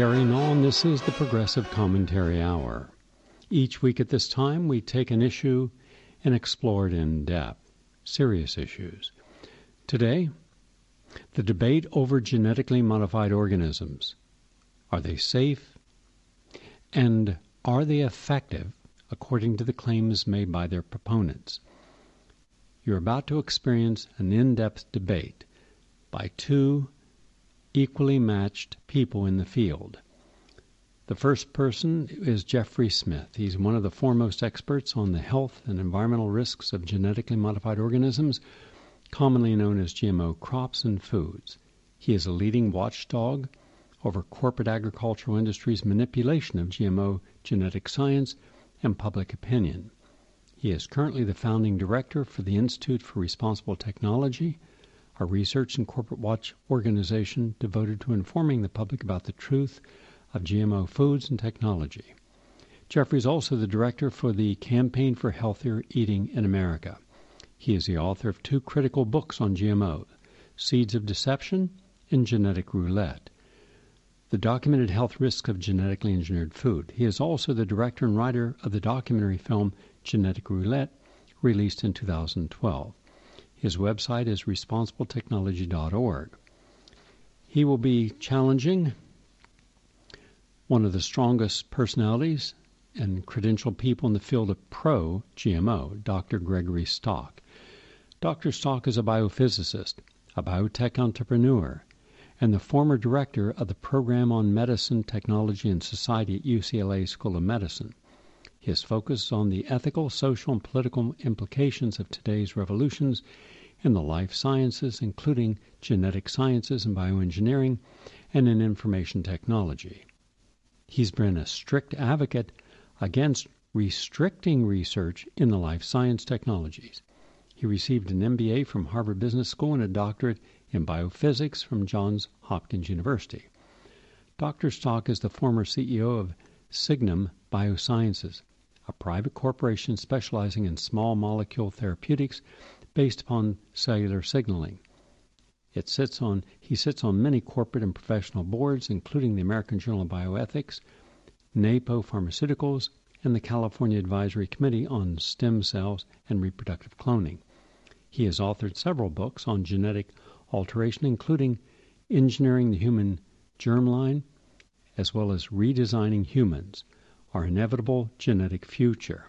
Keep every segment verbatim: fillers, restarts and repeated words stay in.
Gary Null, and this is the Progressive Commentary Hour. Each week at this time, we take an issue and explore it in depth. Serious issues. Today, the debate over genetically modified organisms. Are they safe? And are they effective according to the claims made by their proponents? You're about to experience an in-depth debate by two equally matched people in the field. The first person is Jeffrey Smith. He's one of the foremost experts on the health and environmental risks of genetically modified organisms, commonly known as G M O crops and foods. He is a leading watchdog over corporate agricultural industry's manipulation of G M O genetic science and public opinion. He is currently the founding director for the Institute for Responsible Technology, a research and corporate watch organization devoted to informing the public about the truth of G M O foods and technology. Jeffrey is also the director for the Campaign for Healthier Eating in America. He is the author of two critical books on G M O, Seeds of Deception and Genetic Roulette, the documented health risks of genetically engineered food. He is also the director and writer of the documentary film Genetic Roulette, released in two thousand twelve. His website is responsible technology dot org. He will be challenging one of the strongest personalities and credentialed people in the field of pro-G M O, Doctor Gregory Stock. Doctor Stock is a biophysicist, a biotech entrepreneur, and the former director of the Program on Medicine, Technology, and Society at U C L A School of Medicine. His focus is on the ethical, social, and political implications of today's revolutions in the life sciences, including genetic sciences and bioengineering, and in information technology. He's been a strict advocate against restricting research in the life science technologies. He received an M B A from Harvard Business School and a doctorate in biophysics from Johns Hopkins University. Doctor Stock is the former C E O of Signum Biosciences, a private corporation specializing in small molecule therapeutics based upon cellular signaling. It sits on, he sits on many corporate and professional boards, including the American Journal of Bioethics, Napo Pharmaceuticals, and the California Advisory Committee on Stem Cells and Reproductive Cloning. He has authored several books on genetic alteration, including Engineering the Human Germline, as well as Redesigning Humans, Our Inevitable Genetic Future.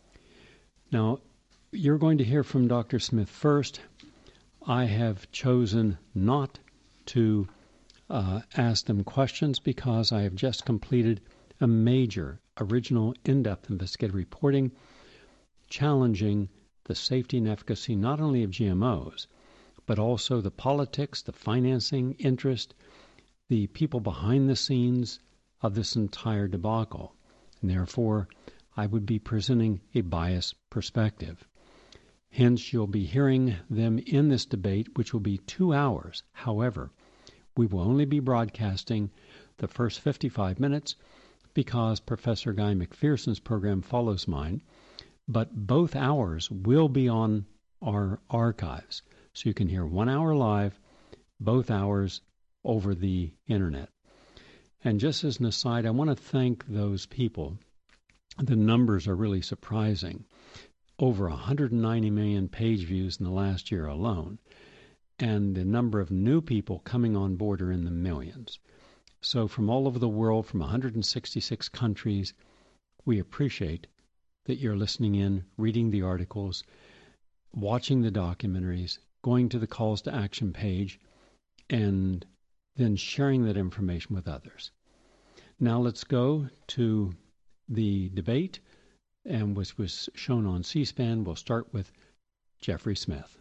Now, you're going to hear from Doctor Smith first. I have chosen not to uh, ask them questions because I have just completed a major, original, in-depth investigative reporting challenging the safety and efficacy not only of G M Os, but also the politics, the financing, interest, the people behind the scenes of this entire debacle. And therefore, I would be presenting a biased perspective. Hence, you'll be hearing them in this debate, which will be two hours. However, we will only be broadcasting the first fifty-five minutes because Professor Guy McPherson's program follows mine, but both hours will be on our archives. So you can hear one hour live, both hours over the internet. And just as an aside, I want to thank those people. The numbers are really surprising. Over one hundred ninety million page views in the last year alone. And the number of new people coming on board are in the millions. So from all over the world, from one hundred sixty-six countries, we appreciate that you're listening in, reading the articles, watching the documentaries, going to the calls to action page, and then sharing that information with others. Now let's go to the debate, and which was shown on C-SPAN. We'll start with Jeffrey Smith.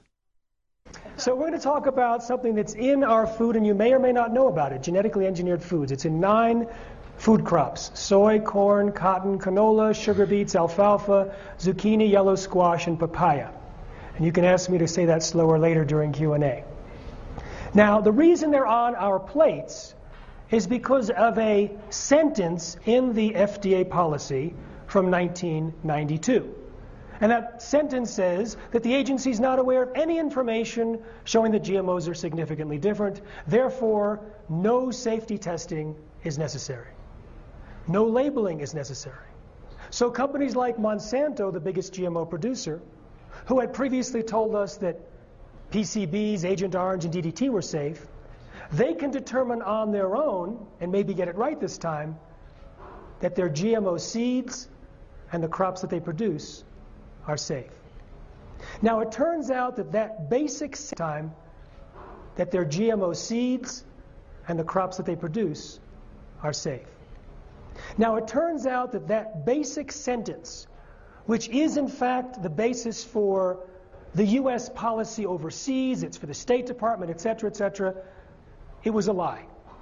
So we're going to talk about something that's in our food, and you may or may not know about it, genetically engineered foods. It's in nine food crops: soy, corn, cotton, canola, sugar beets, alfalfa, zucchini, yellow squash, and papaya. And you can ask me to say that slower later during Q and A. Now, the reason they're on our plates is because of a sentence in the F D A policy from nineteen ninety-two. And that sentence says that the agency is not aware of any information showing that G M Os are significantly different. Therefore, no safety testing is necessary. No labeling is necessary. So companies like Monsanto, the biggest G M O producer, who had previously told us that P C Bs, Agent Orange, and D D T were safe, they can determine on their own, and maybe get it right this time, that their G M O seeds and the crops that they produce are safe. Now it turns out that that basic time, that their G M O seeds and the crops that they produce are safe. Now it turns out that that basic sentence, which is in fact the basis for the U S policy overseas, it's for the State Department, et cetera, et cetera, it was a lie.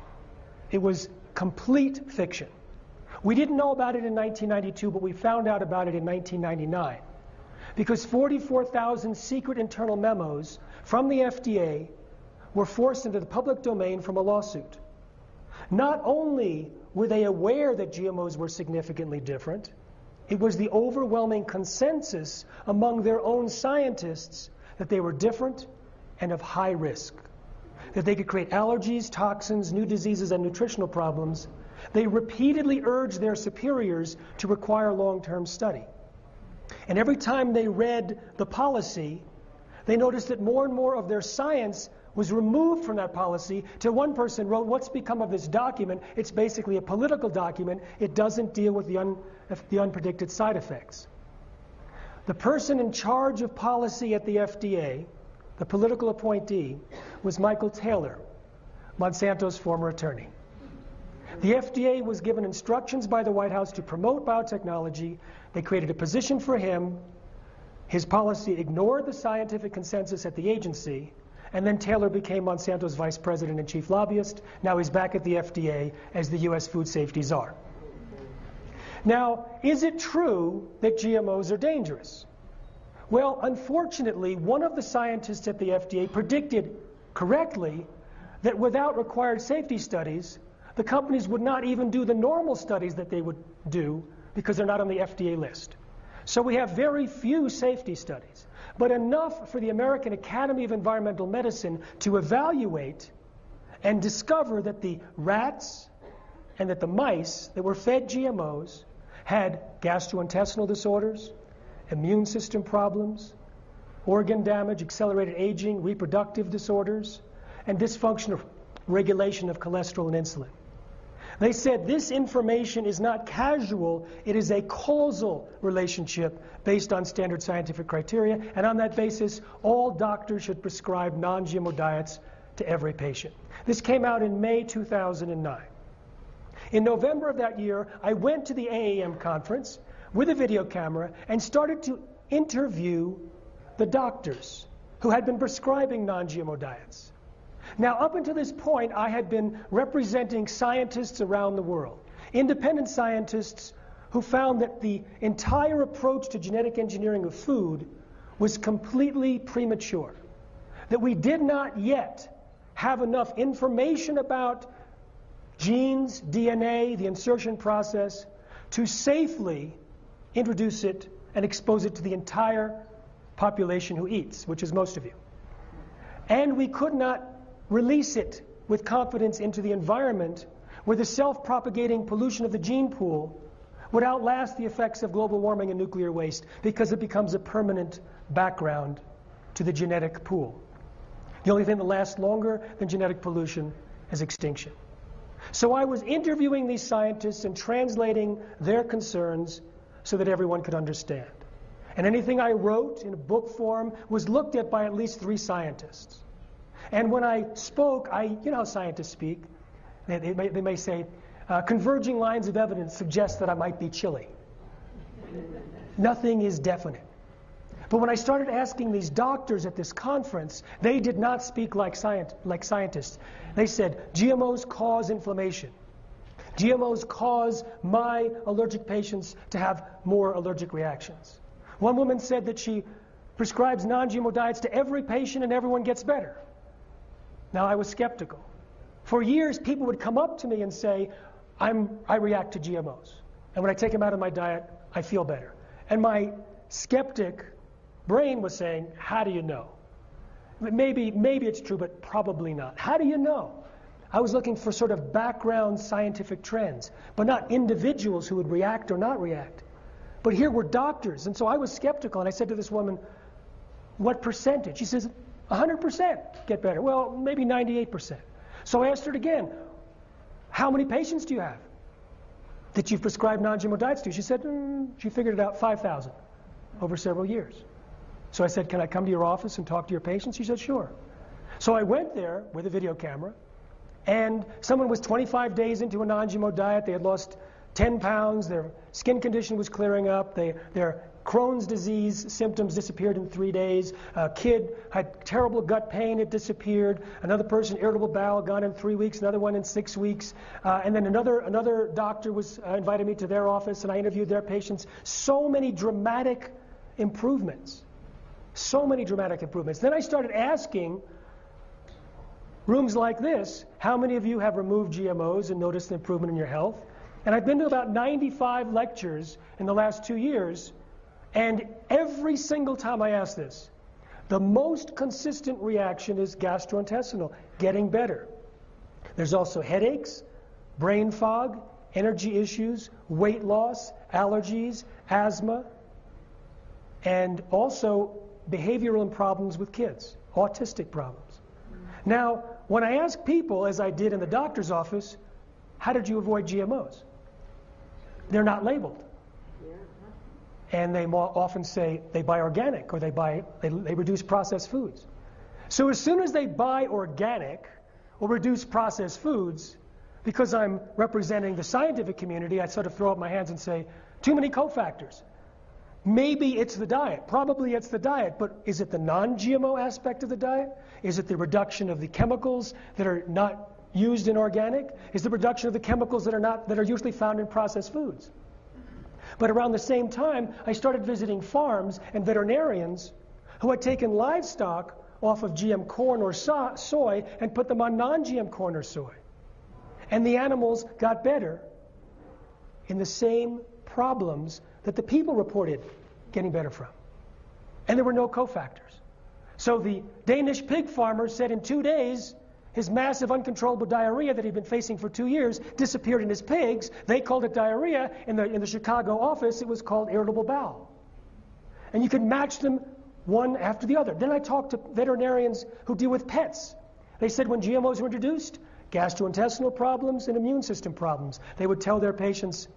It was complete fiction. We didn't know about it in nineteen ninety-two, but we found out about it in nineteen ninety-nine. Because forty-four thousand secret internal memos from the F D A were forced into the public domain from a lawsuit. Not only were they aware that G M Os were significantly different, it was the overwhelming consensus among their own scientists that they were different and of high risk, that they could create allergies, toxins, new diseases, and nutritional problems. They repeatedly urged their superiors to require long-term study. And every time they read the policy, they noticed that more and more of their science was removed from that policy, till one person wrote, "What's become of this document? It's basically a political document. It doesn't deal with the, un, the unpredicted side effects." The person in charge of policy at the F D A, the political appointee, was Michael Taylor, Monsanto's former attorney. The F D A was given instructions by the White House to promote biotechnology. They created a position for him. His policy ignored the scientific consensus at the agency, and then Taylor became Monsanto's vice president and chief lobbyist. Now he's back at the F D A as the U S food safety czar. Now, is it true that G M Os are dangerous? Well, unfortunately, one of the scientists at the F D A predicted correctly that without required safety studies, the companies would not even do the normal studies that they would do because they're not on the F D A list. So we have very few safety studies, but enough for the American Academy of Environmental Medicine to evaluate and discover that the rats and that the mice that were fed G M Os had gastrointestinal disorders, immune system problems, organ damage, accelerated aging, reproductive disorders, and dysfunctional regulation of cholesterol and insulin. They said this information is not casual, it is a causal relationship based on standard scientific criteria, and on that basis, all doctors should prescribe non-G M O diets to every patient. This came out in May two thousand nine. In November of that year, I went to the A A M conference with a video camera and started to interview the doctors who had been prescribing non-G M O diets. Now, up until this point, I had been representing scientists around the world, independent scientists who found that the entire approach to genetic engineering of food was completely premature, that we did not yet have enough information about genes, D N A, the insertion process, to safely introduce it and expose it to the entire population who eats, which is most of you. And we could not release it with confidence into the environment where the self-propagating pollution of the gene pool would outlast the effects of global warming and nuclear waste, because it becomes a permanent background to the genetic pool. The only thing that lasts longer than genetic pollution is extinction. So I was interviewing these scientists and translating their concerns so that everyone could understand. And anything I wrote in a book form was looked at by at least three scientists. And when I spoke, I, you know how scientists speak. They, they, may, they may say, uh, converging lines of evidence suggest that I might be chilly. Nothing is definite. But when I started asking these doctors at this conference, they did not speak like, scient- like scientists. They said, G M Os cause inflammation. G M Os cause my allergic patients to have more allergic reactions. One woman said that she prescribes non-G M O diets to every patient and everyone gets better. Now, I was skeptical. For years, people would come up to me and say, I'm, I react to G M Os. And when I take them out of my diet, I feel better. And my skeptic brain was saying, how do you know? Maybe, maybe it's true, but probably not. How do you know? I was looking for sort of background scientific trends, but not individuals who would react or not react. But here were doctors, and so I was skeptical, and I said to this woman, what percentage? She says, one hundred percent get better. Well, maybe ninety-eight percent. So I asked her again, how many patients do you have that you've prescribed non G M O diets to? She said, mm, she figured it out, five thousand over several years. So I said, can I come to your office and talk to your patients? She said, sure. So I went there with a video camera, and someone was twenty-five days into a non G M O diet. They had lost ten pounds. Their skin condition was clearing up. They, their Crohn's disease symptoms disappeared in three days. A kid had terrible gut pain. It disappeared. Another person, irritable bowel, gone in three weeks. Another one in six weeks. Uh, and then another, another doctor was uh, invited me to their office, and I interviewed their patients. So many dramatic improvements. So many dramatic improvements. Then I started asking rooms like this, how many of you have removed G M Os and noticed an improvement in your health? And I've been to about ninety-five lectures in the last two years, and every single time I ask this, the most consistent reaction is gastrointestinal, getting better. There's also headaches, brain fog, energy issues, weight loss, allergies, asthma, and also behavioral problems with kids, autistic problems. Now, when I ask people, as I did in the doctor's office, how did you avoid G M Os? They're not labeled. And they more often say they buy organic, or they buy they, they reduce processed foods. So as soon as they buy organic or reduce processed foods, because I'm representing the scientific community, I sort of throw up my hands and say, too many cofactors. Maybe it's the diet. Probably it's the diet. But is it the non G M O aspect of the diet? Is it the reduction of the chemicals that are not used in organic? Is the reduction of the chemicals that are not that are usually found in processed foods? But around the same time, I started visiting farms and veterinarians who had taken livestock off of G M corn or so- soy and put them on non G M corn or soy. And the animals got better in the same problems that the people reported getting better from. And there were no cofactors. So the Danish pig farmer said in two days, his massive uncontrollable diarrhea that he'd been facing for two years disappeared in his pigs. They called it diarrhea. In the, in the Chicago office, it was called irritable bowel. And you could match them one after the other. Then I talked to veterinarians who deal with pets. They said when G M Os were introduced, gastrointestinal problems and immune system problems. They would tell their patients,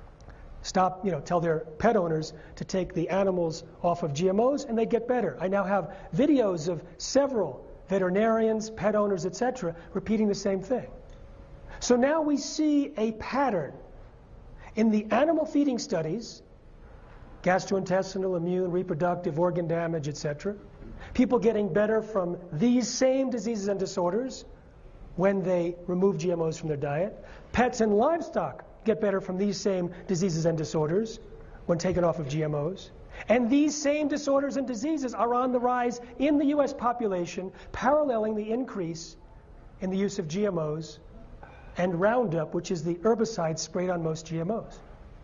stop, you know, tell their pet owners to take the animals off of G M Os, and they'd get better. I now have videos of several veterinarians, pet owners, et cetera, repeating the same thing. So now we see a pattern. In the animal feeding studies, gastrointestinal, immune, reproductive, organ damage, et cetera, people getting better from these same diseases and disorders when they remove G M Os from their diet. Pets and livestock get better from these same diseases and disorders when taken off of G M Os. And these same disorders and diseases are on the rise in the U S population, paralleling the increase in the use of G M Os and Roundup, which is the herbicide sprayed on most G M Os.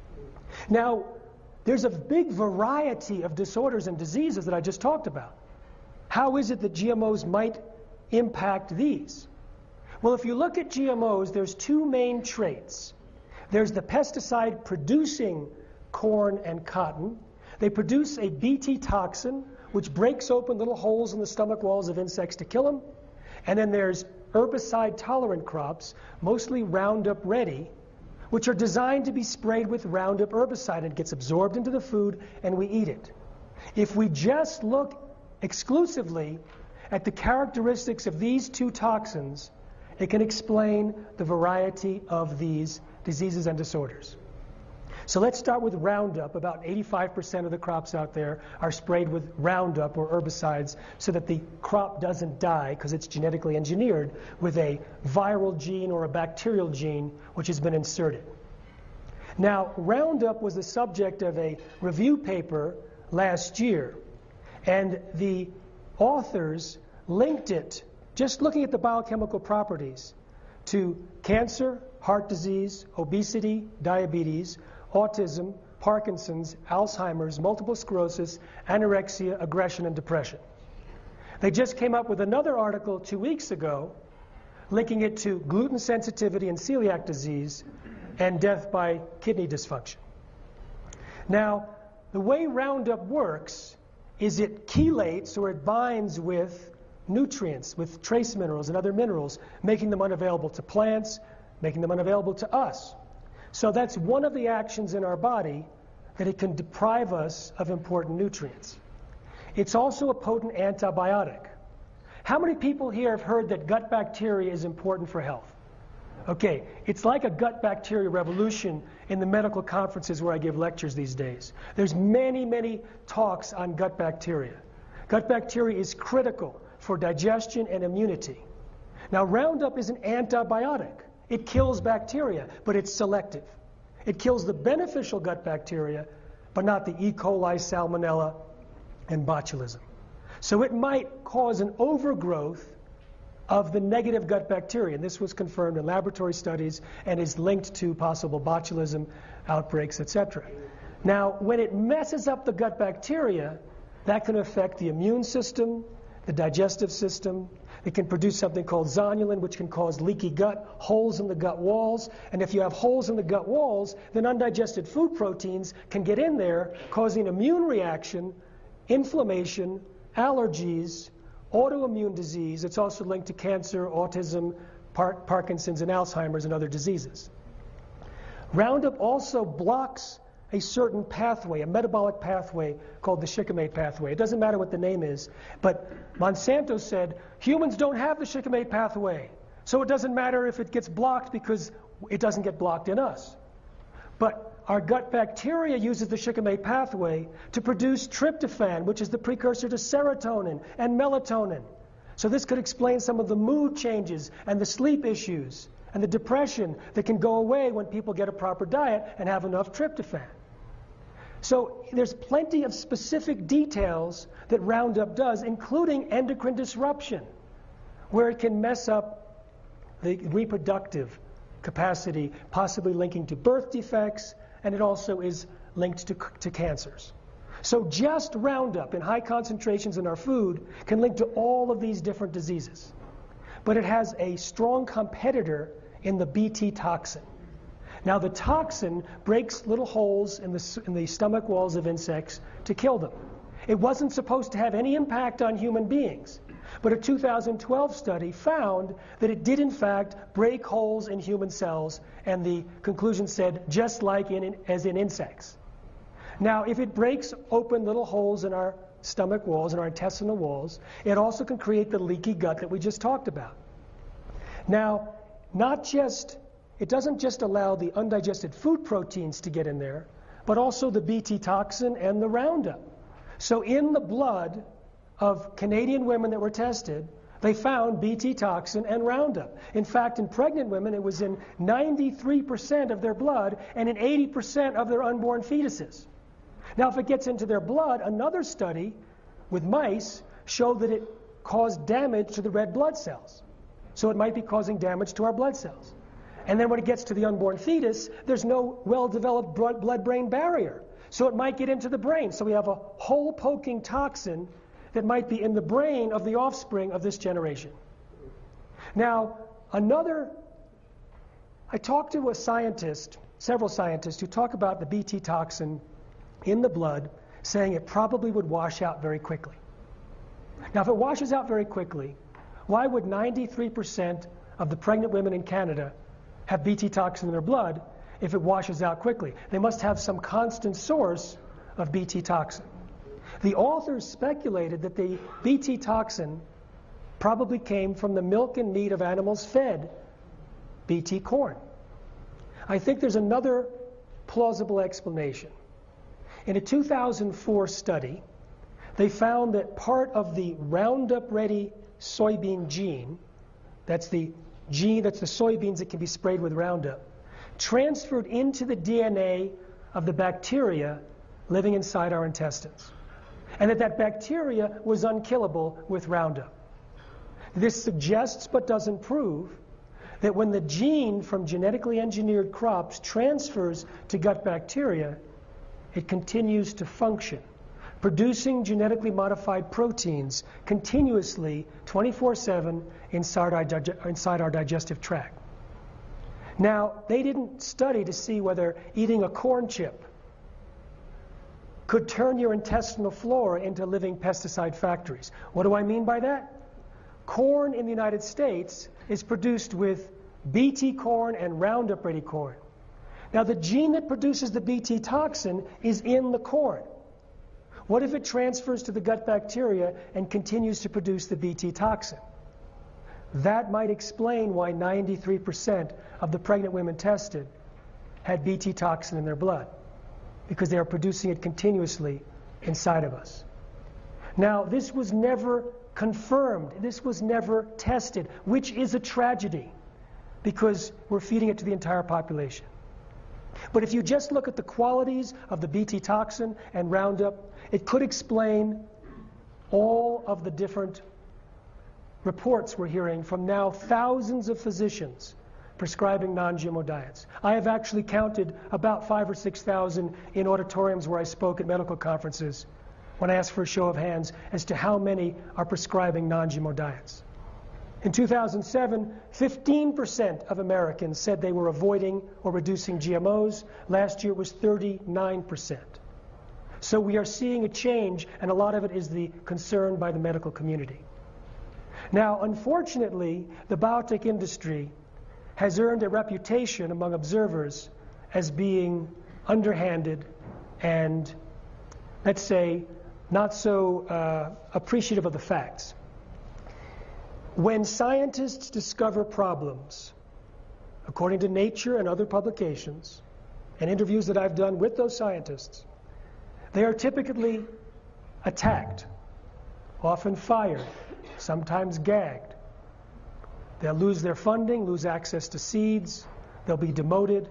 Now, there's a big variety of disorders and diseases that I just talked about. How is it that G M Os might impact these? Well, if you look at G M Os, there's two main traits. There's the pesticide-producing corn and cotton. They produce a Bt toxin, which breaks open little holes in the stomach walls of insects to kill them. And then there's herbicide-tolerant crops, mostly Roundup Ready, which are designed to be sprayed with Roundup herbicide, and it gets absorbed into the food, and we eat it. If we just look exclusively at the characteristics of these two toxins, it can explain the variety of these diseases and disorders. So let's start with Roundup. About eighty-five percent of the crops out there are sprayed with Roundup or herbicides so that the crop doesn't die because it's genetically engineered with a viral gene or a bacterial gene which has been inserted. Now, Roundup was the subject of a review paper last year, and the authors linked it, just looking at the biochemical properties, to cancer, heart disease, obesity, diabetes, autism, Parkinson's, Alzheimer's, multiple sclerosis, anorexia, aggression, and depression. They just came up with another article two weeks ago linking it to gluten sensitivity and celiac disease and death by kidney dysfunction. Now, the way Roundup works is it chelates, or it binds with nutrients, with trace minerals and other minerals, making them unavailable to plants, making them unavailable to us. So that's one of the actions in our body, that it can deprive us of important nutrients. It's also a potent antibiotic. How many people here have heard that gut bacteria is important for health? Okay, it's like a gut bacteria revolution in the medical conferences where I give lectures these days. There's many, many talks on gut bacteria. Gut bacteria is critical for digestion and immunity. Now, Roundup is an antibiotic. It kills bacteria, but it's selective. It kills the beneficial gut bacteria, but not the E. coli, Salmonella, and botulism. So it might cause an overgrowth of the negative gut bacteria. And this was confirmed in laboratory studies and is linked to possible botulism outbreaks, et cetera. Now, when it messes up the gut bacteria, that can affect the immune system, the digestive system. It can produce something called zonulin, which can cause leaky gut, holes in the gut walls. And if you have holes in the gut walls, then undigested food proteins can get in there, causing immune reaction, inflammation, allergies, autoimmune disease. It's also linked to cancer, autism, Par- Parkinson's, and Alzheimer's, and other diseases. Roundup also blocks a certain pathway, a metabolic pathway called the shikimate pathway. It doesn't matter what the name is, but Monsanto said humans don't have the shikimate pathway, so it doesn't matter if it gets blocked because it doesn't get blocked in us. But our gut bacteria uses the shikimate pathway to produce tryptophan, which is the precursor to serotonin and melatonin. So this could explain some of the mood changes and the sleep issues and the depression that can go away when people get a proper diet and have enough tryptophan. So there's plenty of specific details that Roundup does, including endocrine disruption, where it can mess up the reproductive capacity, possibly linking to birth defects, and it also is linked to, to cancers. So just Roundup in high concentrations in our food can link to all of these different diseases. But it has a strong competitor in the Bt toxin. Now, the toxin breaks little holes in the, in the stomach walls of insects to kill them. It wasn't supposed to have any impact on human beings, but a two thousand twelve study found that it did in fact break holes in human cells, and the conclusion said just like in, as in insects. Now, if it breaks open little holes in our stomach walls and our intestinal walls, it also can create the leaky gut that we just talked about. Now, not just, it doesn't just allow the undigested food proteins to get in there, but also the Bt toxin and the Roundup. So in the blood of Canadian women that were tested, they found Bt toxin and Roundup. In fact, in pregnant women, it was in ninety-three percent of their blood and in eighty percent of their unborn fetuses. Now, if it gets into their blood, another study with mice showed that it caused damage to the red blood cells. So it might be causing damage to our blood cells. And then when it gets to the unborn fetus, there's no well-developed blood-brain barrier. So it might get into the brain. So we have a hole-poking toxin that might be in the brain of the offspring of this generation. Now, another, I talked to a scientist, several scientists, who talk about the Bt toxin in the blood, saying it probably would wash out very quickly. Now, if it washes out very quickly, why would ninety-three percent of the pregnant women in Canada have Bt toxin in their blood if it washes out quickly? They must have some constant source of Bt toxin. The authors speculated that the Bt toxin probably came from the milk and meat of animals fed Bt corn. I think there's another plausible explanation. In a two thousand four study, they found that part of the Roundup-ready soybean gene, that's the gene, that's the soybeans that can be sprayed with Roundup, transferred into the D N A of the bacteria living inside our intestines. And that that bacteria was unkillable with Roundup. This suggests, but doesn't prove, that when the gene from genetically engineered crops transfers to gut bacteria, it continues to function. producing genetically modified proteins continuously twenty-four seven inside our, dig- inside our digestive tract. Now, they didn't study to see whether eating a corn chip could turn your intestinal flora into living pesticide factories. What do I mean by that? Corn in the United States is produced with B T corn and Roundup Ready corn. Now, the gene that produces the B T toxin is in the corn. What if it transfers to the gut bacteria and continues to produce the B T toxin? That might explain why ninety-three percent of the pregnant women tested had B T toxin in their blood, because they are producing it continuously inside of us. Now, this was never confirmed. This was never tested, which is a tragedy, because we're feeding it to the entire population. But if you just look at the qualities of the B T toxin and Roundup, it could explain all of the different reports we're hearing from now thousands of physicians prescribing non-G M O diets. I have actually counted about five or six thousand in auditoriums where I spoke at medical conferences when I asked for a show of hands as to how many are prescribing non-G M O diets. In two thousand seven, fifteen percent of Americans said they were avoiding or reducing G M Os. Last year it was thirty-nine percent. So we are seeing a change, and a lot of it is the concern by the medical community. Now, unfortunately, the biotech industry has earned a reputation among observers as being underhanded and, let's say, not so uh, appreciative of the facts. When scientists discover problems, according to Nature and other publications, and interviews that I've done with those scientists, they are typically attacked, often fired, sometimes gagged. They'll lose their funding, lose access to seeds, they'll be demoted.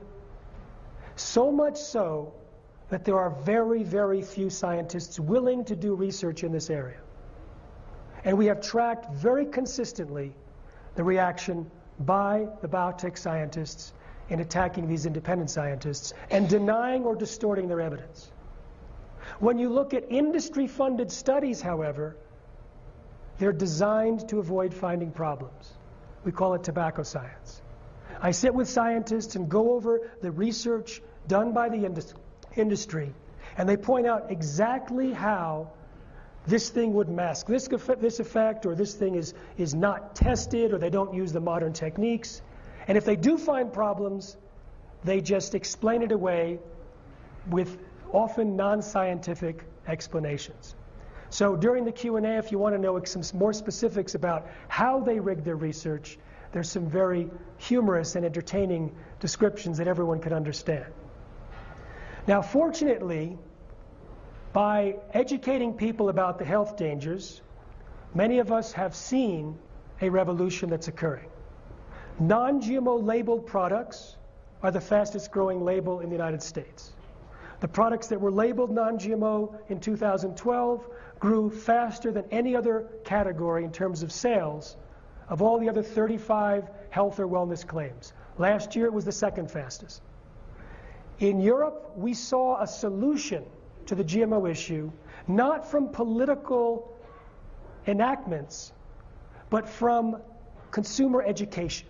So much so that there are very, very few scientists willing to do research in this area. And we have tracked very consistently the reaction by the biotech scientists in attacking these independent scientists and denying or distorting their evidence. When you look at industry-funded studies, however, they're designed to avoid finding problems. We call it tobacco science. I sit with scientists and go over the research done by the indus- industry, and they point out exactly how this thing would mask this, this effect, or this thing is, is not tested, or they don't use the modern techniques. And if they do find problems, they just explain it away with often non-scientific explanations. So during the Q and A, if you want to know some more specifics about how they rigged their research, there's some very humorous and entertaining descriptions that everyone can understand. Now, fortunately, by educating people about the health dangers, many of us have seen a revolution that's occurring. Non-G M O labeled products are the fastest growing label in the United States. The products that were labeled non-G M O in two thousand twelve grew faster than any other category in terms of sales of all the other thirty-five health or wellness claims. Last year it was the second fastest. In Europe, we saw a solution to the G M O issue, not from political enactments, but from consumer education.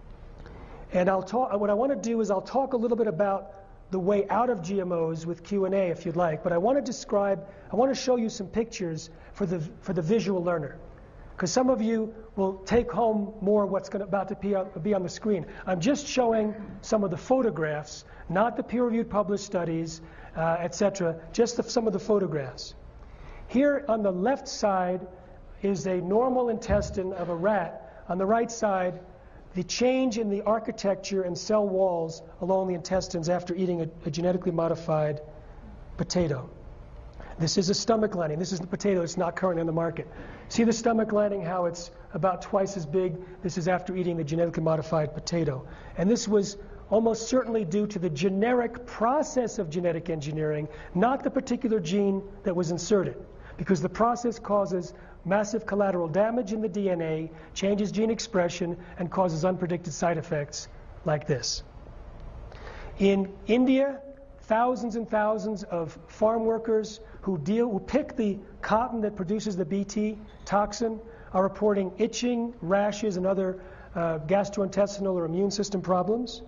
And I'll talk, what I want to do is I'll talk a little bit about the way out of G M Os with Q and A if you'd like, but I want to describe, I want to show you some pictures for the, for the visual learner. Because some of you will take home more what's going to, about to be on, be on the screen. I'm just showing some of the photographs, not the peer-reviewed published studies, uh, et cetera, just the, some of the photographs. Here on the left side is a normal intestine of a rat. On the right side, the change in the architecture and cell walls along the intestines after eating a, a genetically modified potato. This is a stomach lining. This is the potato that's not currently on the market. See the stomach lining, how it's about twice as big? This is after eating the genetically modified potato. And this was almost certainly due to the generic process of genetic engineering, not the particular gene that was inserted, because the process causes massive collateral damage in the D N A, changes gene expression, and causes unpredicted side effects like this. In India, thousands and thousands of farm workers who deal, who pick the cotton that produces the B T toxin are reporting itching, rashes, and other uh, gastrointestinal or immune system problems.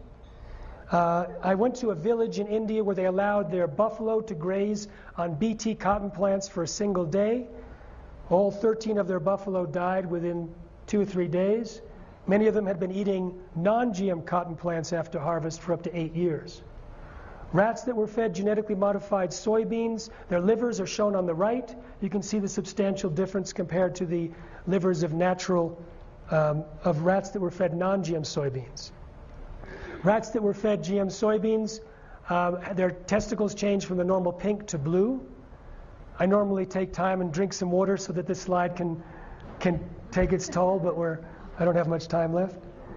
Uh, I went to a village in India where they allowed their buffalo to graze on B T cotton plants for a single day. All thirteen of their buffalo died within two or three days. Many of them had been eating non-G M cotton plants after harvest for up to eight years. Rats that were fed genetically modified soybeans, their livers are shown on the right. You can see the substantial difference compared to the livers of natural, um, of rats that were fed non-G M soybeans. Rats that were fed G M soybeans, uh, their testicles changed from the normal pink to blue. I normally take time and drink some water so that this slide can can take its toll, but we're, I don't have much time left.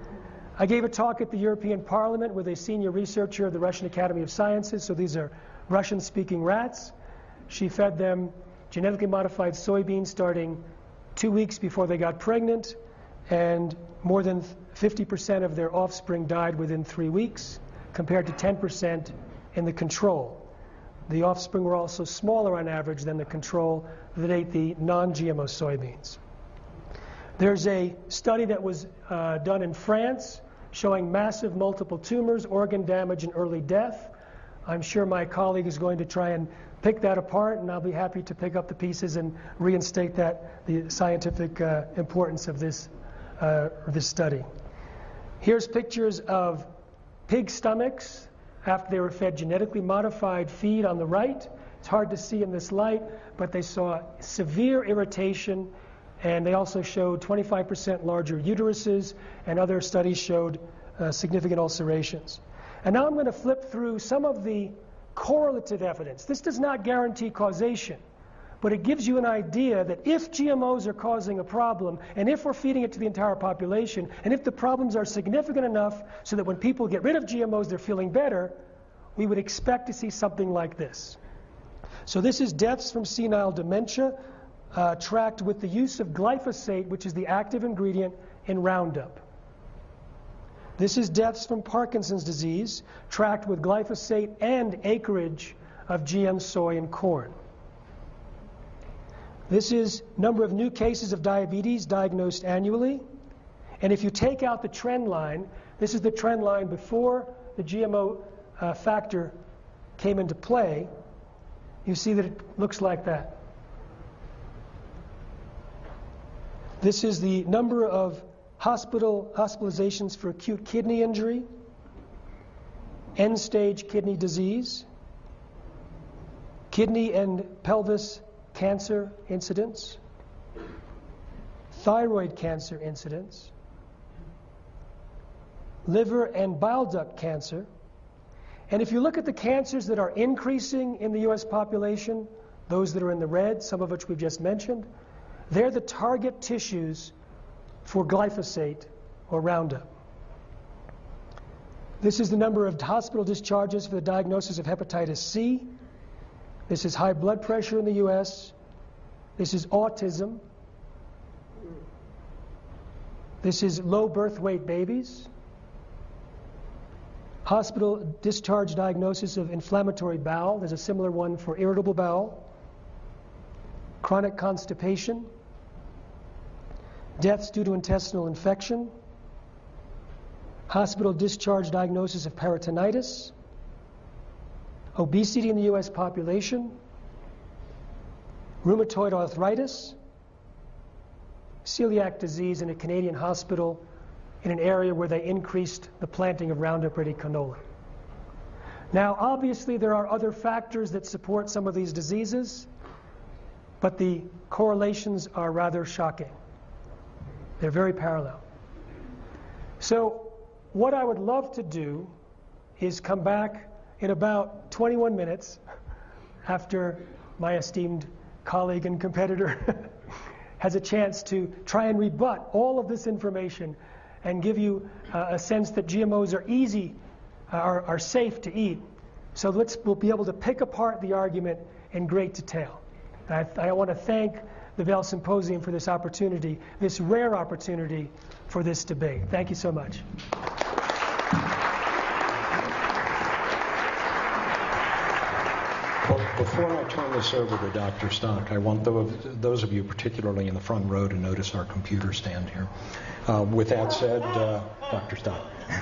I gave a talk at the European Parliament with a senior researcher of the Russian Academy of Sciences, so these are Russian-speaking rats. She fed them genetically modified soybeans starting two weeks before they got pregnant, and more than fifty percent of their offspring died within three weeks, compared to ten percent in the control. The offspring were also smaller on average than the control that ate the non-G M O soybeans. There's a study that was uh, done in France showing massive multiple tumors, organ damage, and early death. I'm sure my colleague is going to try and pick that apart, and I'll be happy to pick up the pieces and reinstate that, the scientific uh, importance of this, uh, this study. Here's pictures of pig stomachs after they were fed genetically modified feed on the right. It's hard to see in this light, but they saw severe irritation, and they also showed twenty-five percent larger uteruses, and other studies showed uh, significant ulcerations. And now I'm going to flip through some of the correlative evidence. This does not guarantee causation, but it gives you an idea that if G M Os are causing a problem, and if we're feeding it to the entire population, and if the problems are significant enough so that when people get rid of G M Os they're feeling better, we would expect to see something like this. So this is deaths from senile dementia uh, tracked with the use of glyphosate, which is the active ingredient in Roundup. This is deaths from Parkinson's disease tracked with glyphosate and acreage of G M soy and corn. This is number of new cases of diabetes diagnosed annually. And if you take out the trend line, this is the trend line before the G M O uh, factor came into play, you see that it looks like that. This is the number of hospital hospitalizations for acute kidney injury, end-stage kidney disease, kidney and pelvis cancer incidence, thyroid cancer incidence, liver and bile duct cancer. And if you look at the cancers that are increasing in the U S population, those that are in the red, some of which we've just mentioned, they're the target tissues for glyphosate or Roundup. This is the number of hospital discharges for the diagnosis of hepatitis C. This is high blood pressure in the U S. This is autism. This is low birth weight babies. Hospital discharge diagnosis of inflammatory bowel. There's a similar one for irritable bowel. Chronic constipation. Deaths due to intestinal infection. Hospital discharge diagnosis of peritonitis. Obesity in the U S population. Rheumatoid arthritis. Celiac disease in a Canadian hospital in an area where they increased the planting of Roundup Ready canola. Now, obviously, there are other factors that support some of these diseases, but the correlations are rather shocking. They're very parallel. So, what I would love to do is come back in about twenty-one minutes after my esteemed colleague and competitor has a chance to try and rebut all of this information and give you uh, a sense that G M Os are easy, uh, are, are safe to eat. So let's, we'll be able to pick apart the argument in great detail. I, I want to thank the Vail Symposium for this opportunity, this rare opportunity for this debate. Thank you so much. Before I turn this over to Doctor Stock, I want those, those of you, particularly in the front row, to notice our computer stand here. Uh, with that said, uh, Doctor Stock.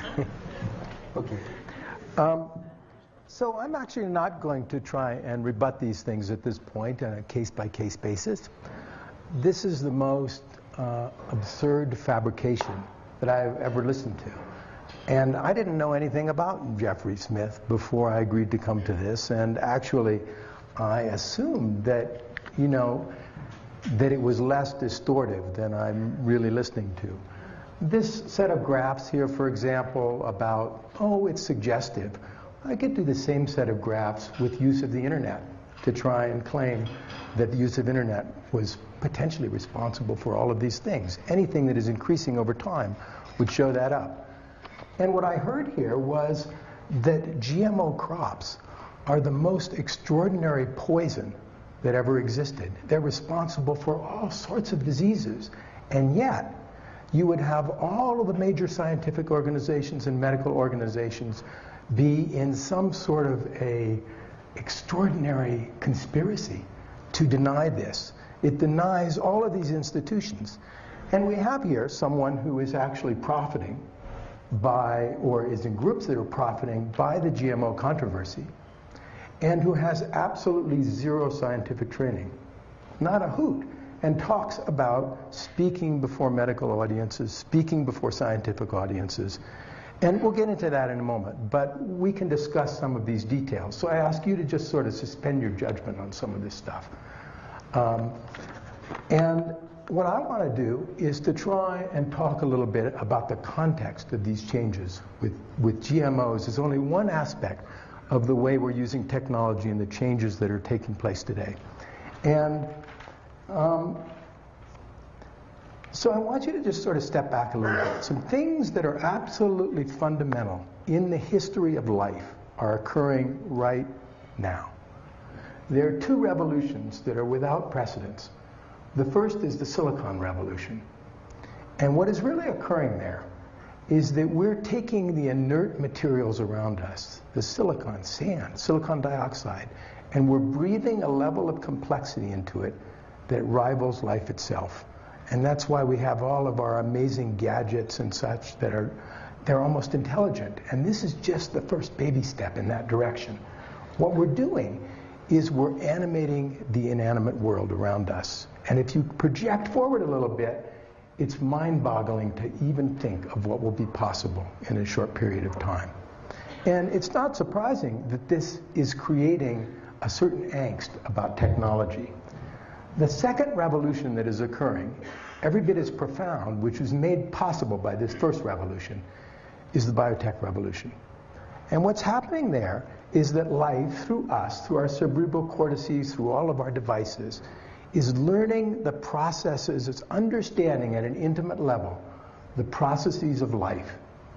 Okay. Um, so I'm actually not going to try and rebut these things at this point on a case-by-case basis. This is the most uh, absurd fabrication that I've ever listened to. And I didn't know anything about Jeffrey Smith before I agreed to come to this. And actually, I assumed that, you know, that it was less distortive than I'm really listening to. This set of graphs here, for example, about, oh, it's suggestive. I could do the same set of graphs with use of the internet to try and claim that the use of internet was potentially responsible for all of these things. Anything that is increasing over time would show that up. And what I heard here was that G M O crops are the most extraordinary poison that ever existed. They're responsible for all sorts of diseases. And yet, you would have all of the major scientific organizations and medical organizations be in some sort of a extraordinary conspiracy to deny this. It denies all of these institutions. And we have here someone who is actually profiting by, or is in groups that are profiting by the G M O controversy, and who has absolutely zero scientific training, not a hoot, and talks about speaking before medical audiences, speaking before scientific audiences. And we'll get into that in a moment, but we can discuss some of these details. So I ask you to just sort of suspend your judgment on some of this stuff. Um, and what I want to do is to try and talk a little bit about the context of these changes with, with G M Os. Is only one aspect of the way we're using technology and the changes that are taking place today. And um, so I want you to just sort of step back a little bit. Some things that are absolutely fundamental in the history of life are occurring right now. There are two revolutions that are without precedence. The first is the Silicon Revolution. And what is really occurring there is that we're taking the inert materials around us, the silicon, sand, silicon dioxide, and we're breathing a level of complexity into it that rivals life itself. And that's why we have all of our amazing gadgets and such that are, they're almost intelligent. And this is just the first baby step in that direction. What we're doing is we're animating the inanimate world around us. And if you project forward a little bit, it's mind-boggling to even think of what will be possible in a short period of time. And it's not surprising that this is creating a certain angst about technology. The second revolution that is occurring, every bit as profound, which was made possible by this first revolution, is the biotech revolution. And what's happening there is that life, through us, through our cerebral cortices, through all of our devices, is learning the processes, it's understanding at an intimate level the processes of life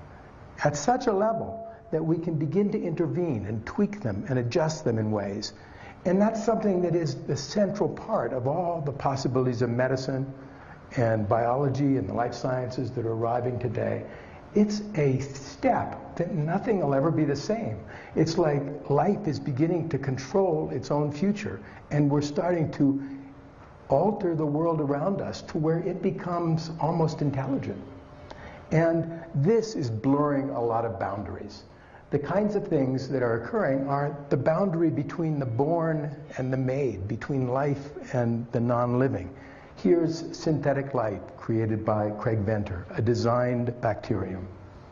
at such a level that we can begin to intervene and tweak them and adjust them in ways. And that's something that is the central part of all the possibilities of medicine and biology and the life sciences that are arriving today. It's a step that nothing will ever be the same. It's like life is beginning to control its own future, and we're starting to alter the world around us to where it becomes almost intelligent. And this is blurring a lot of boundaries. The kinds of things that are occurring are the boundary between the born and the made, between life and the non-living. Here's synthetic life created by Craig Venter, a designed bacterium.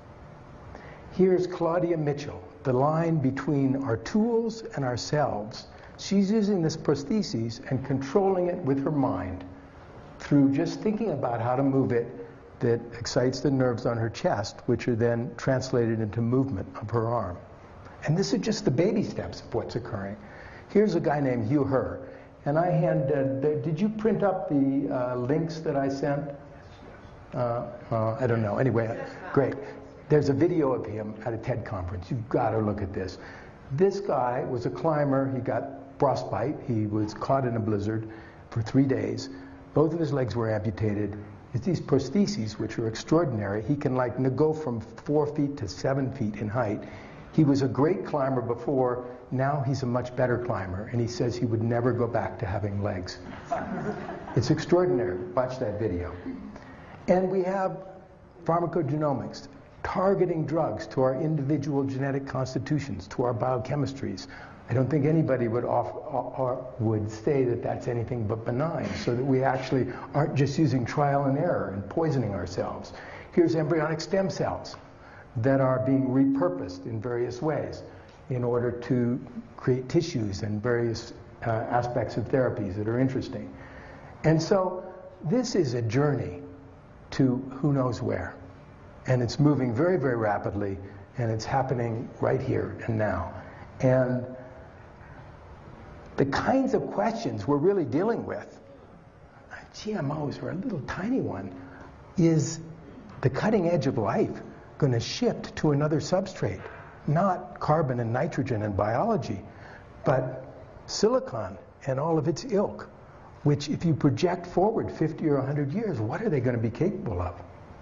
Here's Claudia Mitchell, the line between our tools and ourselves. She's using this prosthesis and controlling it with her mind through just thinking about how to move it that excites the nerves on her chest, which are then translated into movement of her arm. And this is just the baby steps of what's occurring. Here's a guy named Hugh Herr. And I hand, uh, the, did you print up the uh, links that I sent? Uh, uh, I don't know. Anyway, great. There's a video of him at a TED conference. You've got to look at this. This guy was a climber. He got frostbite. He was caught in a blizzard for three days. Both of his legs were amputated. It's these prostheses, which are extraordinary. He can like go from four feet to seven feet in height. He was a great climber before Now he's a much better climber, and he says he would never go back to having legs. It's extraordinary. Watch that video. And we have pharmacogenomics, targeting drugs to our individual genetic constitutions, to our biochemistries. I don't think anybody would, off, or would say that that's anything but benign, so that we actually aren't just using trial and error and poisoning ourselves. Here's embryonic stem cells that are being repurposed in various ways in order to create tissues and various uh, aspects of therapies that are interesting. And so this is a journey to who knows where. And it's moving very, very rapidly, and it's happening right here and now. And the kinds of questions we're really dealing with, G M Os are a little tiny one, is the cutting edge of life going to shift to another substrate? Not carbon and nitrogen and biology, but silicon and all of its ilk, which if you project forward fifty or one hundred years, what are they going to be capable of?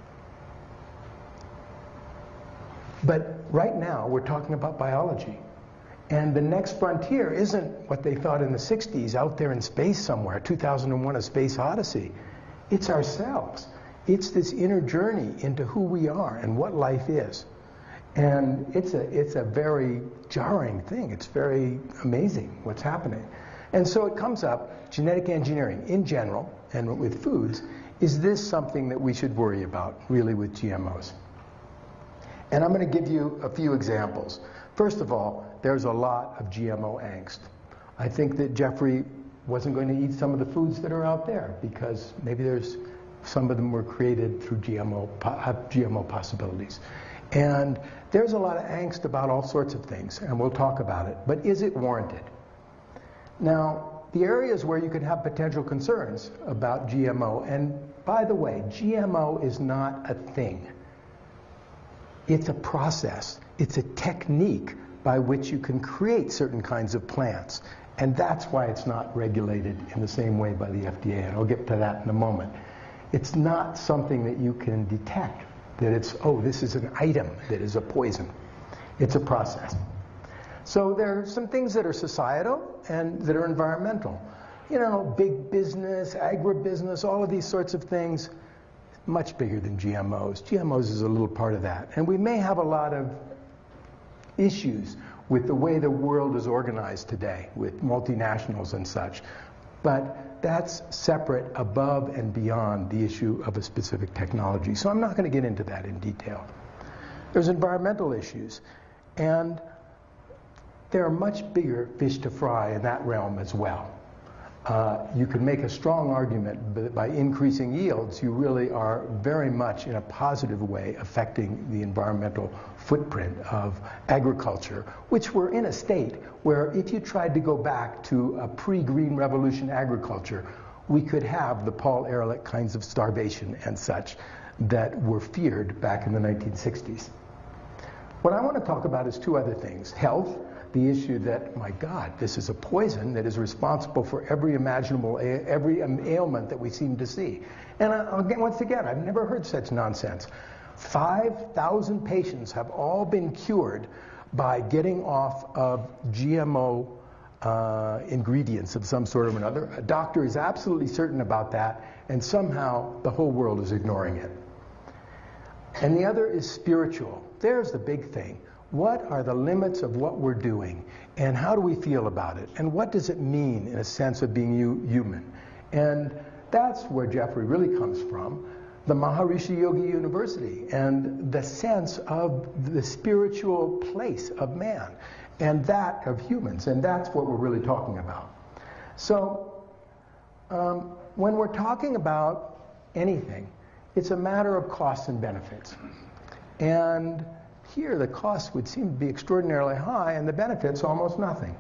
But right now, we're talking about biology. And the next frontier isn't what they thought in the sixties out there in space somewhere, two thousand one, A Space Odyssey. It's ourselves. It's this inner journey into who we are and what life is. And it's a, it's a very jarring thing. It's very amazing what's happening. And so it comes up, genetic engineering in general, and with foods, is this something that we should worry about, really, with G M Os? And I'm going to give you a few examples. First of all, there's a lot of G M O angst. I think that Jeffrey wasn't going to eat some of the foods that are out there because maybe there's some of them were created through G M O, have G M O possibilities. And there's a lot of angst about all sorts of things, and we'll talk about it. But is it warranted? Now, the areas where you could have potential concerns about G M O, and by the way, G M O is not a thing. It's a process. It's a technique by which you can create certain kinds of plants. And that's why it's not regulated in the same way by the F D A. And I'll get to that in a moment. It's not something that you can detect, that it's, oh, this is an item that is a poison. It's a process. So there are some things that are societal and that are environmental. You know, big business, agribusiness, all of these sorts of things, much bigger than G M Os. G M Os is a little part of that. And we may have a lot of issues with the way the world is organized today, with multinationals and such. But that's separate, above and beyond the issue of a specific technology. So I'm not going to get into that in detail. There's environmental issues. And there are much bigger fish to fry in that realm as well. Uh, you can make a strong argument that by increasing yields, you really are very much in a positive way affecting the environmental footprint of agriculture, which we're in a state where if you tried to go back to a pre-Green Revolution agriculture, we could have the Paul Ehrlich kinds of starvation and such that were feared back in the nineteen sixties. What I want to talk about is two other things. Health. The issue that, my God, this is a poison that is responsible for every imaginable, every ailment that we seem to see. And again, once again, I've never heard such nonsense. five thousand patients have all been cured by getting off of G M O uh, ingredients of some sort or another. A doctor is absolutely certain about that, and somehow the whole world is ignoring it. And the other is spiritual. There's the big thing. What are the limits of what we're doing? And how do we feel about it? And what does it mean in a sense of being human? And that's where Jeffrey really comes from, the Maharishi Yogi University, and the sense of the spiritual place of man, and that of humans. And that's what we're really talking about. So um, when we're talking about anything, it's a matter of costs and benefits. And here, the costs would seem to be extraordinarily high, and the benefits almost nothing.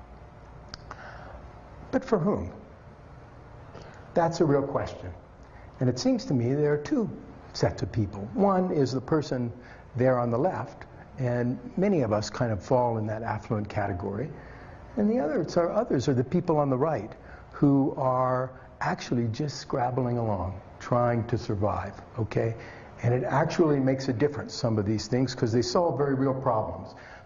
But for whom? That's a real question. And it seems to me there are two sets of people. One is the person there on the left, and many of us kind of fall in that affluent category. And the others are, others are the people on the right who are actually just scrabbling along, trying to survive, okay? And it actually makes a difference, some of these things, because they solve very real problems.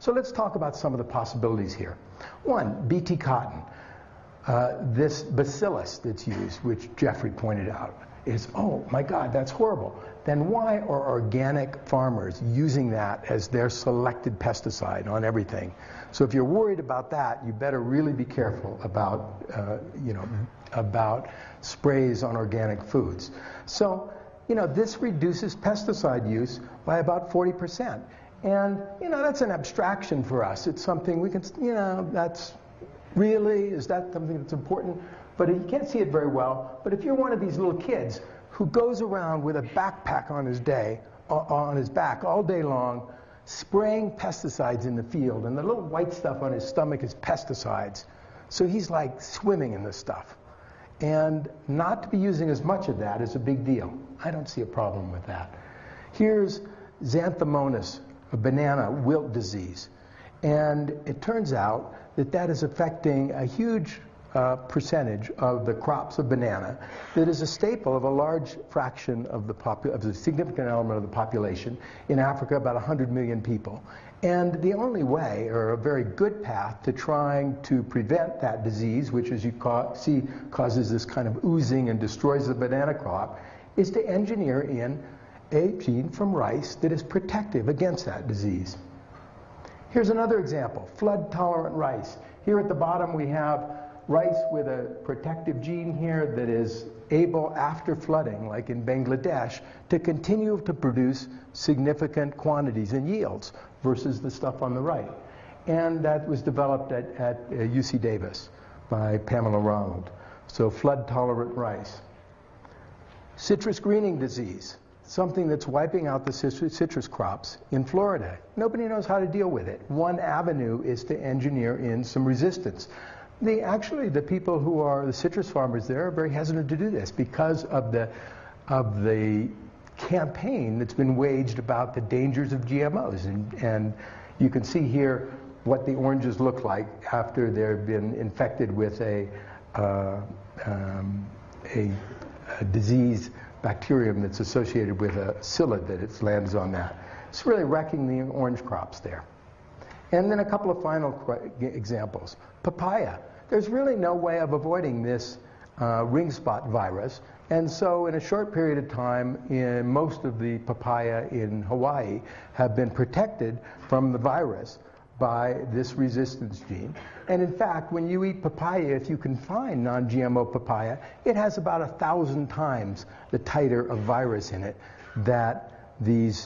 So let's talk about some of the possibilities here. One, B T cotton. Uh, this bacillus that's used, which Jeffrey pointed out, is, oh my God, that's horrible. Then why are organic farmers using that as their selected pesticide on everything? So if you're worried about that, you better really be careful about, uh, you know, about sprays on organic foods. So, you know, this reduces pesticide use by about forty percent. And, you know, that's an abstraction for us. It's something we can, you know, that's really, is that something that's important? But you can't see it very well. But if you're one of these little kids who goes around with a backpack on his day, on his back all day long, spraying pesticides in the field, and the little white stuff on his stomach is pesticides. So he's like swimming in this stuff. And not to be using as much of that is a big deal. I don't see a problem with that. Here's Xanthomonas, a banana wilt disease. And it turns out that that is affecting a huge uh, percentage of the crops of banana that is a staple of a large fraction of the popu- of the significant element of the population in Africa, about one hundred million people. And the only way, or a very good path, to trying to prevent that disease, which as you ca- see causes this kind of oozing and destroys the banana crop, is to engineer in a gene from rice that is protective against that disease. Here's another example, flood-tolerant rice. Here at the bottom we have rice with a protective gene here that is able, after flooding, like in Bangladesh, to continue to produce significant quantities and yields versus the stuff on the right. And that was developed at, at uh, U C Davis by Pamela Ronald. So flood-tolerant rice. Citrus greening disease, something that's wiping out the citrus, citrus crops in Florida. Nobody knows how to deal with it. One avenue is to engineer in some resistance. The, actually, the people who are the citrus farmers there are very hesitant to do this because of the, of the campaign that's been waged about the dangers of G M Os. And, and you can see here what the oranges look like after they've been infected with a, uh, um, a, a disease bacterium that's associated with a psyllid that it lands on that. It's really wrecking the orange crops there. And then a couple of final qu- examples. Papaya. There's really no way of avoiding this uh, ring spot virus. And so in a short period of time, in most of the papaya in Hawaii have been protected from the virus by this resistance gene. And in fact, when you eat papaya, if you can find non G M O papaya, it has about a thousand times the titer of virus in it that these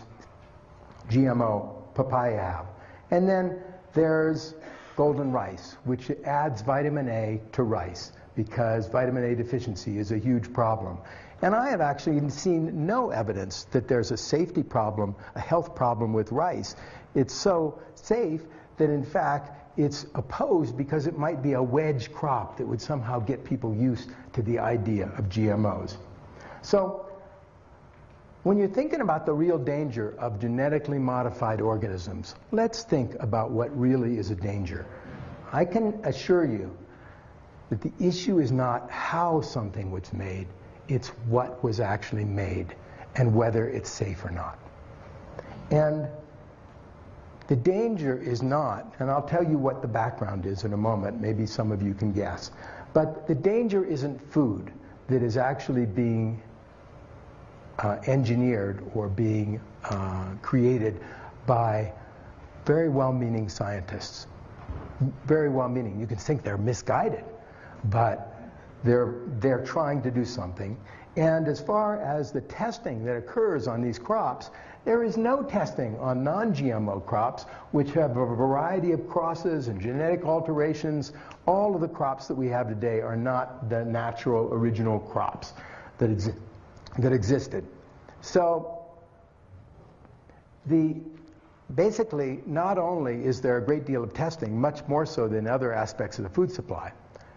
G M O papaya have. And then there's golden rice, which adds vitamin A to rice because vitamin A deficiency is a huge problem. And I have actually seen no evidence that there's a safety problem, a health problem with rice. It's so safe that in fact it's opposed because it might be a wedge crop that would somehow get people used to the idea of G M Os. So when you're thinking about the real danger of genetically modified organisms, let's think about what really is a danger. I can assure you that the issue is not how something was made, it's what was actually made and whether it's safe or not. And the danger is not, and I'll tell you what the background is in a moment, maybe some of you can guess, but the danger isn't food that is actually being uh, engineered or being uh, created by very well-meaning scientists. Very well-meaning. You can think they're misguided, but they're, they're trying to do something. And as far as the testing that occurs on these crops, there is no testing on non G M O crops, which have a variety of crosses and genetic alterations. All of the crops that we have today are not the natural original crops that, exi- that existed. So the, basically, not only is there a great deal of testing, much more so than other aspects of the food supply,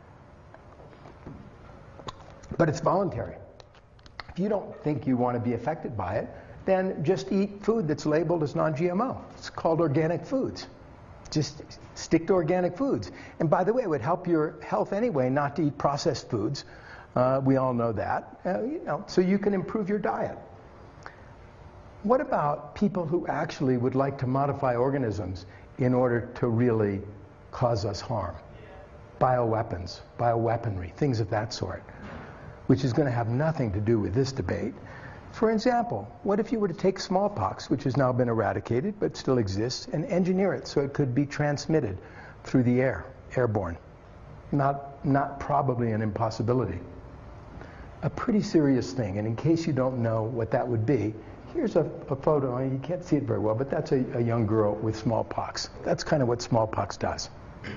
but it's voluntary. If you don't think you want to be affected by it, then just eat food that's labeled as non G M O. It's called organic foods. Just stick to organic foods. And by the way, it would help your health anyway not to eat processed foods. Uh, we all know that. Uh, you know, so you can improve your diet. What about people who actually would like to modify organisms in order to really cause us harm. Bioweapons, bioweaponry, things of that sort, which is going to have nothing to do with this debate. For example, what if you were to take smallpox, which has now been eradicated but still exists, and engineer it so it could be transmitted through the air, airborne? Not, not probably an impossibility. A pretty serious thing, and in case you don't know what that would be, here's a, a photo. You can't see it very well, but that's a, a young girl with smallpox. That's kind of what smallpox does.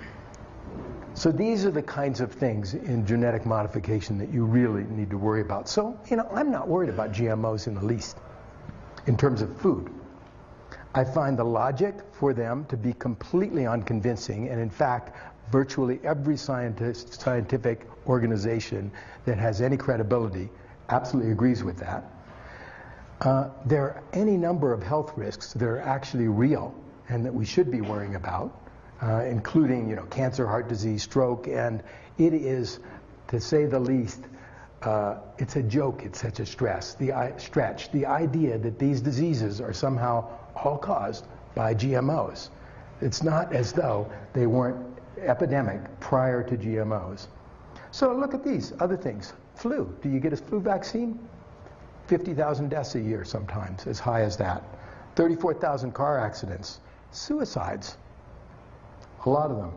So these are the kinds of things in genetic modification that you really need to worry about. So, you know, I'm not worried about G M Os in the least in terms of food. I find the logic for them to be completely unconvincing, and in fact, virtually every scientist, scientific organization that has any credibility absolutely agrees with that. Uh, there are any number of health risks that are actually real and that we should be worrying about. Uh, including, you know, cancer, heart disease, stroke, and it is, to say the least, uh, it's a joke, it's such a stress, the I, stretch. The idea that these diseases are somehow all caused by G M Os. It's not as though they weren't epidemic prior to G M Os. So look at these other things. Flu. Do you get a flu vaccine? fifty thousand deaths a year sometimes, as high as that. thirty-four thousand car accidents. Suicides. A lot of them.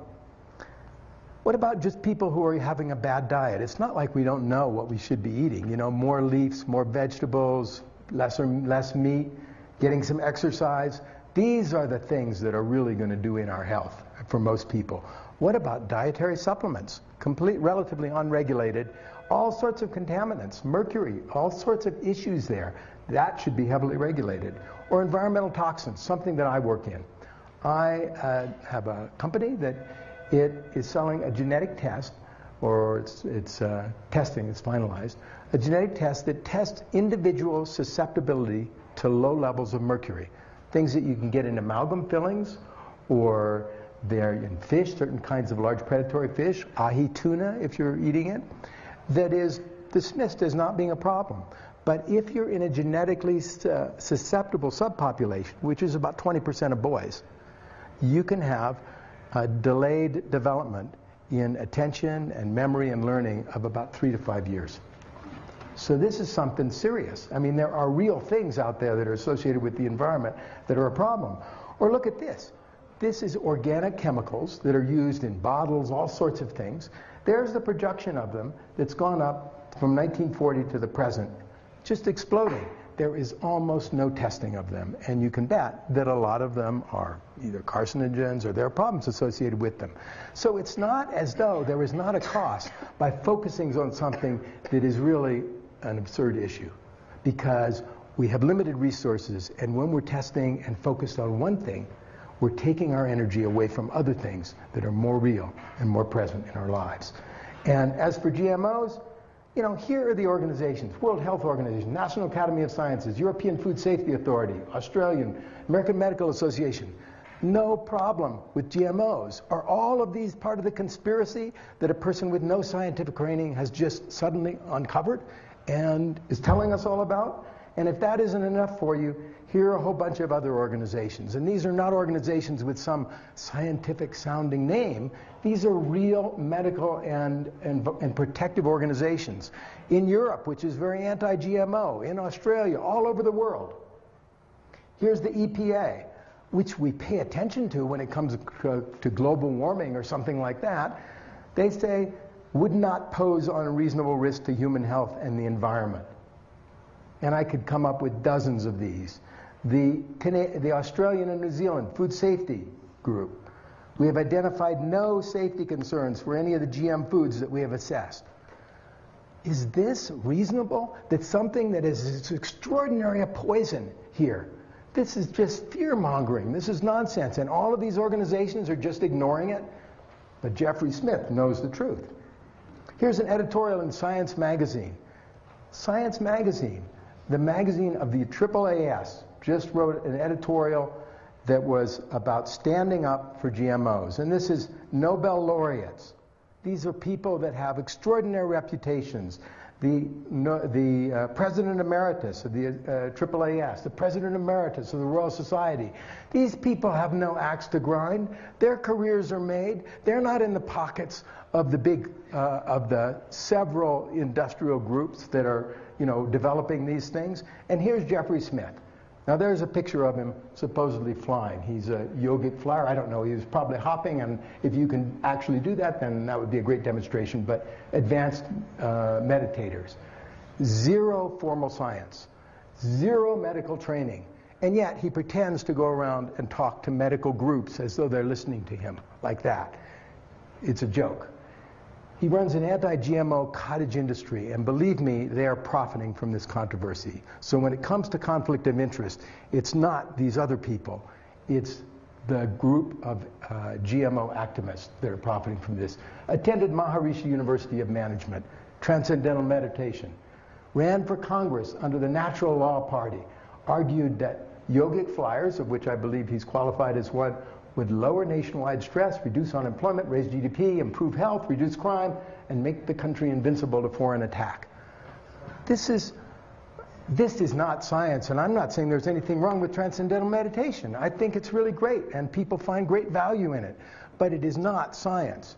What about just people who are having a bad diet? It's not like we don't know what we should be eating. You know, more leaves, more vegetables, lesser, less meat, getting some exercise. These are the things that are really going to do in our health for most people. What about dietary supplements? Complete, relatively unregulated, all sorts of contaminants, mercury, all sorts of issues there. That should be heavily regulated. Or environmental toxins, something that I work in. I uh, have a company that it is selling a genetic test, or it's, it's uh, testing, it's finalized, a genetic test that tests individual susceptibility to low levels of mercury. Things that you can get in amalgam fillings, or they're in fish, certain kinds of large predatory fish, ahi tuna if you're eating it, that is dismissed as not being a problem. But if you're in a genetically uh, susceptible subpopulation, which is about twenty percent of boys, you can have a delayed development in attention and memory and learning of about three to five years. So this is something serious. I mean, there are real things out there that are associated with the environment that are a problem. Or look at this. This is organic chemicals that are used in bottles, all sorts of things. There's the production of them that's gone up from nineteen forty to the present, just exploding. There is almost no testing of them, and you can bet that a lot of them are either carcinogens or there are problems associated with them. So it's not as though there is not a cost by focusing on something that is really an absurd issue, because we have limited resources, and when we're testing and focused on one thing, we're taking our energy away from other things that are more real and more present in our lives. And as for G M Os, you know, here are the organizations: World Health Organization, National Academy of Sciences, European Food Safety Authority, Australian, American Medical Association. No problem with G M Os. Are all of these part of the conspiracy that a person with no scientific training has just suddenly uncovered and is telling us all about? And if that isn't enough for you, here are a whole bunch of other organizations. And these are not organizations with some scientific sounding name. These are real medical and, and, and protective organizations. In Europe, which is very anti-G M O, in Australia, all over the world. Here's the E P A, which we pay attention to when it comes to, to global warming or something like that. They say would not pose unreasonable risk to human health and the environment. And I could come up with dozens of these. The, the Australian and New Zealand Food Safety Group. We have identified no safety concerns for any of the G M foods that we have assessed. Is this reasonable? That something that is extraordinary a poison here. This is just fear-mongering. This is nonsense. And all of these organizations are just ignoring it. But Jeffrey Smith knows the truth. Here's an editorial in Science Magazine. Science Magazine, the magazine of the triple A S, just wrote an editorial that was about standing up for G M Os. And this is Nobel laureates. These are people that have extraordinary reputations. the, no, the uh, President Emeritus of the uh, triple A S, the President Emeritus of the Royal Society. These people have no axe to grind. Their careers are made. They're not in the pockets of the big, uh, of the several industrial groups that are, you know, developing these things. And here's Jeffrey Smith. Now there's a picture of him supposedly flying. He's a yogic flyer. I don't know. He was probably hopping, and if you can actually do that, then that would be a great demonstration. But advanced uh, meditators. Zero formal science. Zero medical training. And yet he pretends to go around and talk to medical groups as though they're listening to him like that. It's a joke. He runs an anti-G M O cottage industry, and believe me, they are profiting from this controversy. So when it comes to conflict of interest, it's not these other people. It's the group of uh, G M O activists that are profiting from this. Attended Maharishi University of Management, Transcendental Meditation. Ran for Congress under the Natural Law Party. Argued that yogic flyers, of which I believe he's qualified as one, would lower nationwide stress, reduce unemployment, raise G D P, improve health, reduce crime, and make the country invincible to foreign attack. This is, this is not science, and I'm not saying there's anything wrong with transcendental meditation. I think it's really great, and people find great value in it. But it is not science.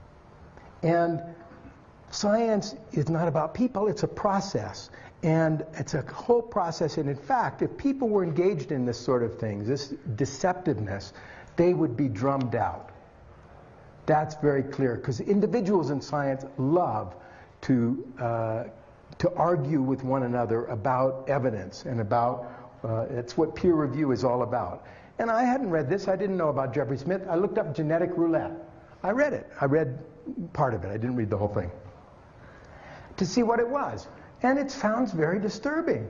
And science is not about people, it's a process. And it's a whole process, and in fact, if people were engaged in this sort of thing, this deceptiveness, they would be drummed out. That's very clear, because individuals in science love to uh, to argue with one another about evidence and about, uh, it's what peer review is all about. And I hadn't read this, I didn't know about Jeffrey Smith. I looked up genetic roulette. I read it, I read part of it, I didn't read the whole thing, to see what it was. And it sounds very disturbing.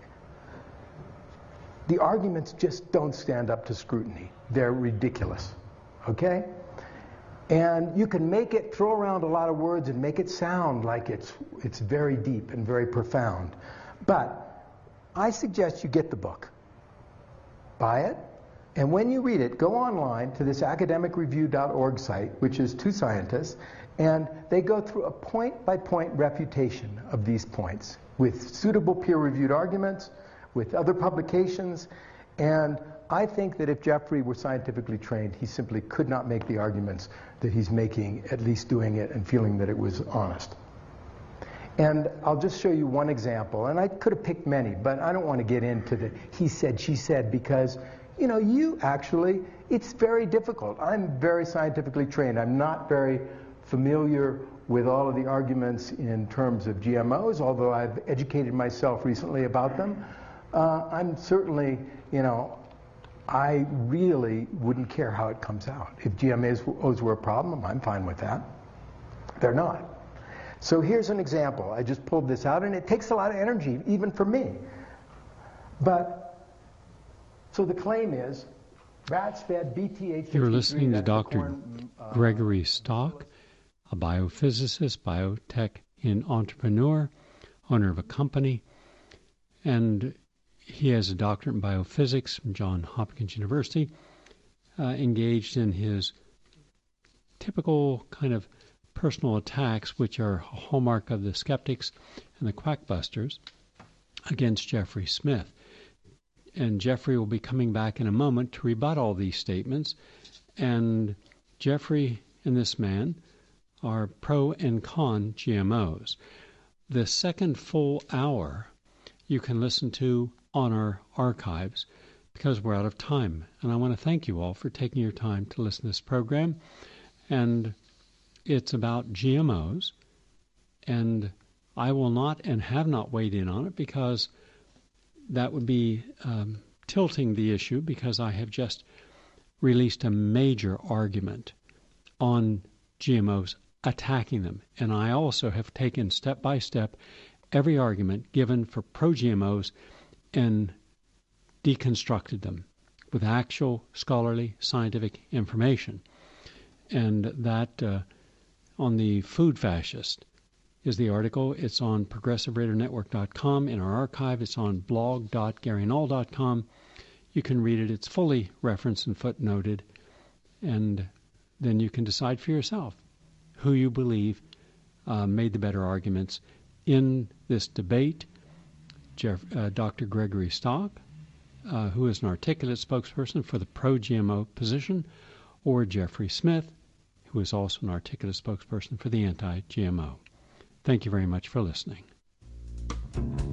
The arguments just don't stand up to scrutiny. They're ridiculous, okay? And you can make it, throw around a lot of words and make it sound like it's, it's very deep and very profound. But I suggest you get the book. Buy it. And when you read it, go online to this academic review dot org site, which is two scientists, and they go through a point-by-point refutation of these points with suitable peer-reviewed arguments, with other publications, and I think that if Jeffrey were scientifically trained, he simply could not make the arguments that he's making, at least doing it and feeling that it was honest. And I'll just show you one example, and I could have picked many, but I don't want to get into the he said, she said, because, you know, you actually, it's very difficult. I'm very scientifically trained. I'm not very familiar with all of the arguments in terms of G M Os, although I've educated myself recently about them. Uh, I'm certainly, you know, I really wouldn't care how it comes out. If G M Os were a problem, I'm fine with that. They're not. So here's an example. I just pulled this out, and it takes a lot of energy, even for me. But, so the claim is, rats fed B T H. You're listening to Doctor Uh, Gregory Stock, a biophysicist, biotech and entrepreneur, owner of a company, and he has a doctorate in biophysics from Johns Hopkins University, uh, engaged in his typical kind of personal attacks, which are a hallmark of the skeptics and the quackbusters, against Jeffrey Smith. And Jeffrey will be coming back in a moment to rebut all these statements. And Jeffrey and this man are pro and con G M Os. The second full hour you can listen to on our archives because we're out of time. And I want to thank you all for taking your time to listen to this program. And it's about G M Os. And I will not and have not weighed in on it because that would be um, tilting the issue, because I have just released a major argument on G M Os, attacking them. And I also have taken step by step every argument given for pro-G M Os and deconstructed them with actual scholarly scientific information. And that uh, on the Food Fascist is the article. It's on progressive radio network dot com. In our archive, it's on blog dot gary null dot com. You can read it. It's fully referenced and footnoted. And then you can decide for yourself who you believe uh, made the better arguments in this debate Jeff, uh, Doctor Gregory Stock, uh, who is an articulate spokesperson for the pro-G M O position, or Jeffrey Smith, who is also an articulate spokesperson for the anti-G M O. Thank you very much for listening.